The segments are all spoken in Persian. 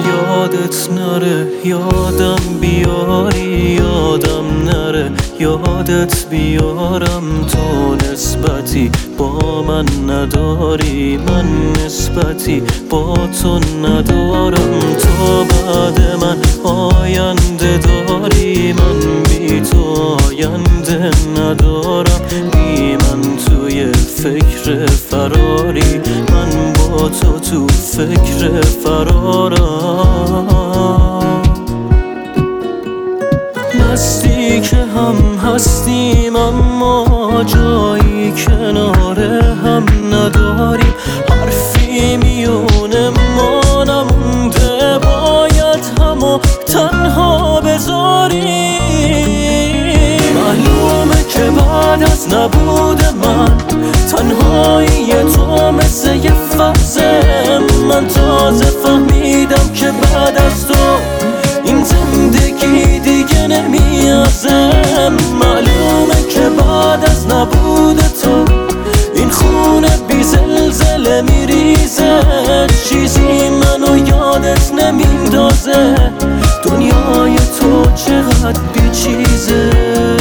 یادت نره یادم بیاری، یادم نره یادت بیارم. تو نسبتی با من نداری، من نسبتی با تو ندارم. تو بعد من آینده داری، من بی تو آینده ندارم. بی من توی فکر فراری، من با تو فکر فرارم. مستی که هم هستیم اما جایی کنار هم نداریم. حرفی میونه ما نمونده، باید همو تنها بذاریم. معلومه که بعد از نبود من تنهایی تو مثل یه فرضه. من تازه فهمیدم که بعد از تو این زندگی دیگه نمیارزه. معلومه که بعد از نبود تو این خونه بی زلزله میریزه. چیزی منو یادت نمیندازه، دنیای تو چقدر بیچیزه.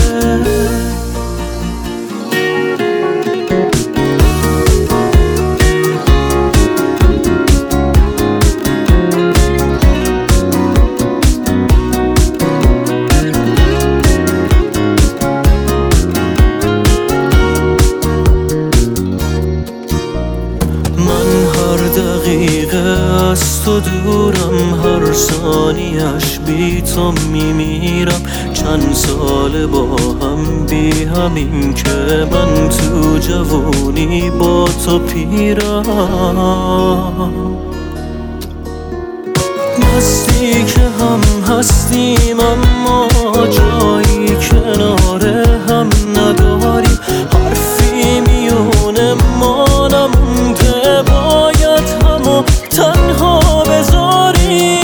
از تو دورم، هر ثانیش بی تو میمیرم. چند سال با هم بی همین که من تو جوونی با تو پیرم. مستی که هم هستیم اما جایی کنار هم نداریم. حرفی میونه ما نمونده، باید همو تنها بذاریم.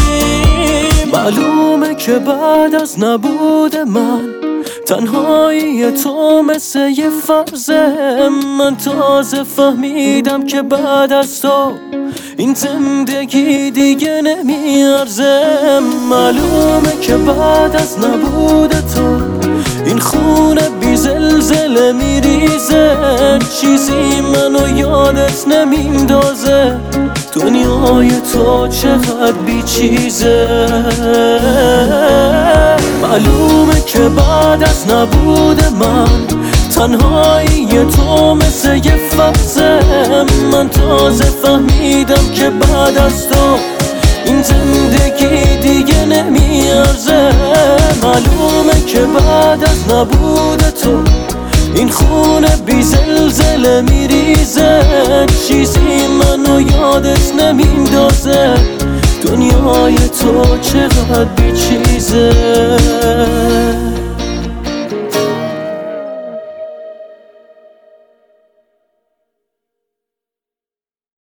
معلومه که بعد از نبود من تنهایی تو مثل یه فرضه. من تازه فهمیدم که بعد از تو این زندگی دیگه نمیارزه. معلومه که بعد از نبود تو این خونه بی زلزله میریزه. چیزی منو یادت نمیندازه، دنیای تو چقدر بیچیزه. معلومه که بعد از نبود من تنهایی تو مثل یه فرضه. من تازه فهمیدم که بعد از تو این زندگی دیگه نمیارزه. معلومه که بعد از نبود تو این خونه بی زلزله میریزه. چیزی منو یادت نمیندازه، دنیای تو چقدر بیچیزه.